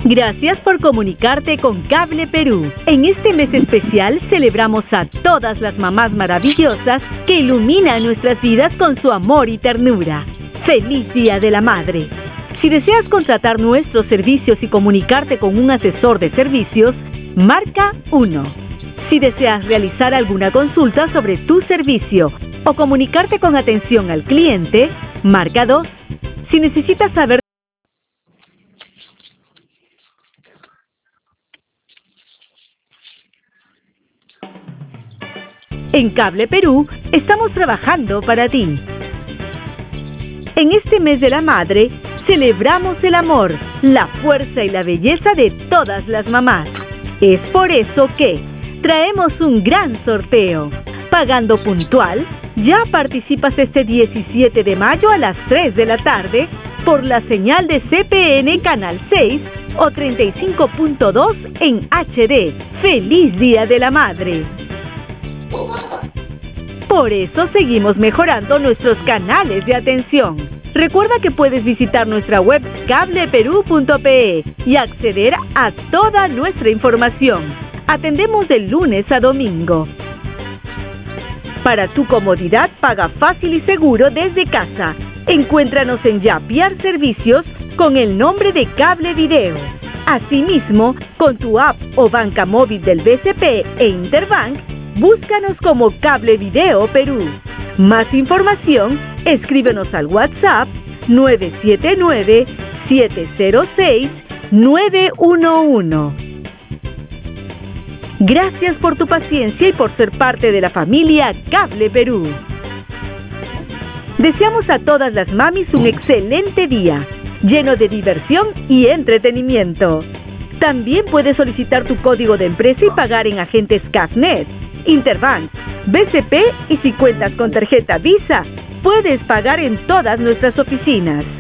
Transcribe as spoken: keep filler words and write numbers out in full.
Gracias por comunicarte con Cable Perú. En este mes especial celebramos a todas las mamás maravillosas que iluminan nuestras vidas con su amor y ternura. ¡Feliz Día de la Madre! Si deseas contratar nuestros servicios y comunicarte con un asesor de servicios, marca uno. Si deseas realizar alguna consulta sobre tu servicio o comunicarte con atención al cliente, marca dos. Si necesitas saber En Cable Perú estamos trabajando para ti. En este mes de la madre, celebramos el amor, la fuerza y la belleza de todas las mamás. Es por eso que traemos un gran sorteo. Pagando puntual, ya participas este diecisiete de mayo a las tres de la tarde por la señal de C P N Canal seis o treinta y cinco punto dos en H D. ¡Feliz Día de la Madre! Por eso seguimos mejorando nuestros canales de atención. Recuerda que puedes visitar nuestra web cable perú punto pe y acceder a toda nuestra información. Atendemos de lunes a domingo. Para tu comodidad, paga fácil y seguro desde casa. Encuéntranos en Yapiar Servicios con el nombre de Cable Video. Asimismo, con tu app o banca móvil del B C P e Interbank, búscanos como Cable Video Perú. Más información, escríbenos al WhatsApp nueve siete nueve, siete cero seis, nueve uno uno. Gracias por tu paciencia y por ser parte de la familia Cable Perú. Deseamos a todas las mamis un excelente día, lleno de diversión y entretenimiento. También puedes solicitar tu código de empresa y pagar en agentes Cafnet, Interbank, B C P y si cuentas con tarjeta Visa, puedes pagar en todas nuestras oficinas.